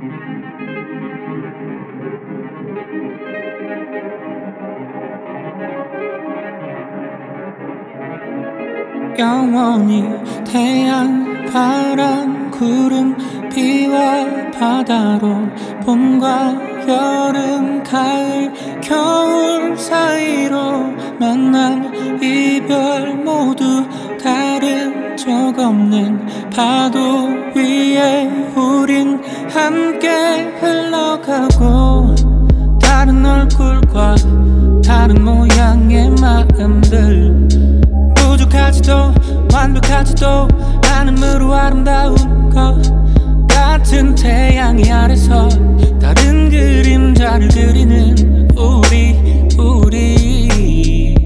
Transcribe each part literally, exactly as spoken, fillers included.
영원히 태양, 바람, 구름, 비와 바다로 봄과 여름, 가을, 겨울 사이로 만남, 이별 모두 다른 적 없는 파도 위에 우린 함께 흘러가고 다른 얼굴과 다른 모양의 마음들 부족하지도 완벽하지도 않음으로 아름다운 것 같은 태양이 아래서 다른 그림자를 그리는 우리 우리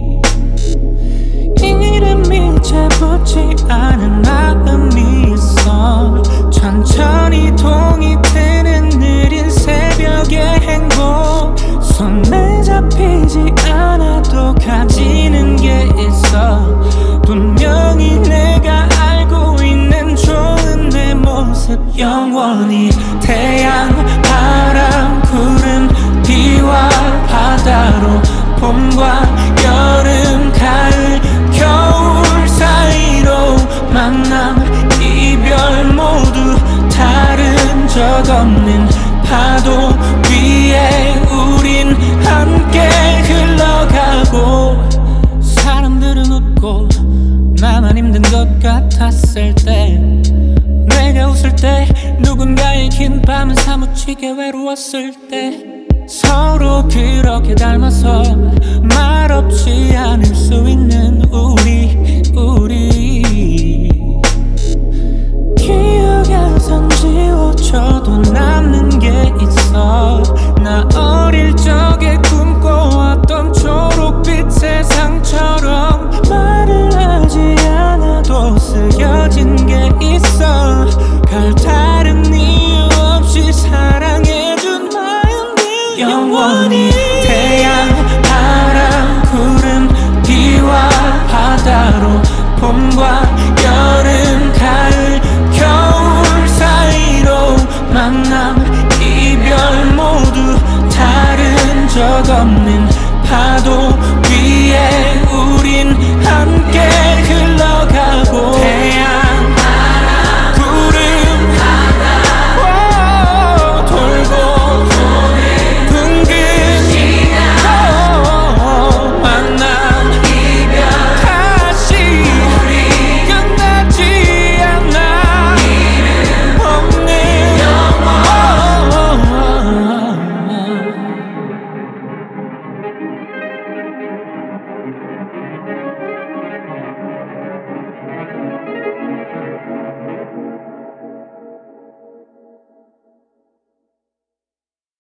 이름이 채 붙지 않은 마음이 있어 천천히 동이 트는 느린 새벽의 행복 손에 잡히지 않아도 가지는 게 있어 분명히 내가 알고 있는 좋은 내 모습 영원히 태양, 바람, 구름, 비와 바다로 봄과 여름, 가을, 겨울 사이로 만남, 이별 모두 다른 적 없는 파도 위에 우린 함께 흘러가고 사람들은 웃고 나만 힘든 것 같았을 때 내가 웃을 때 누군가의 긴 밤은 사무치게 외로웠을 때 서로 그렇게 닮아서 말없이 않을 수 있는 우리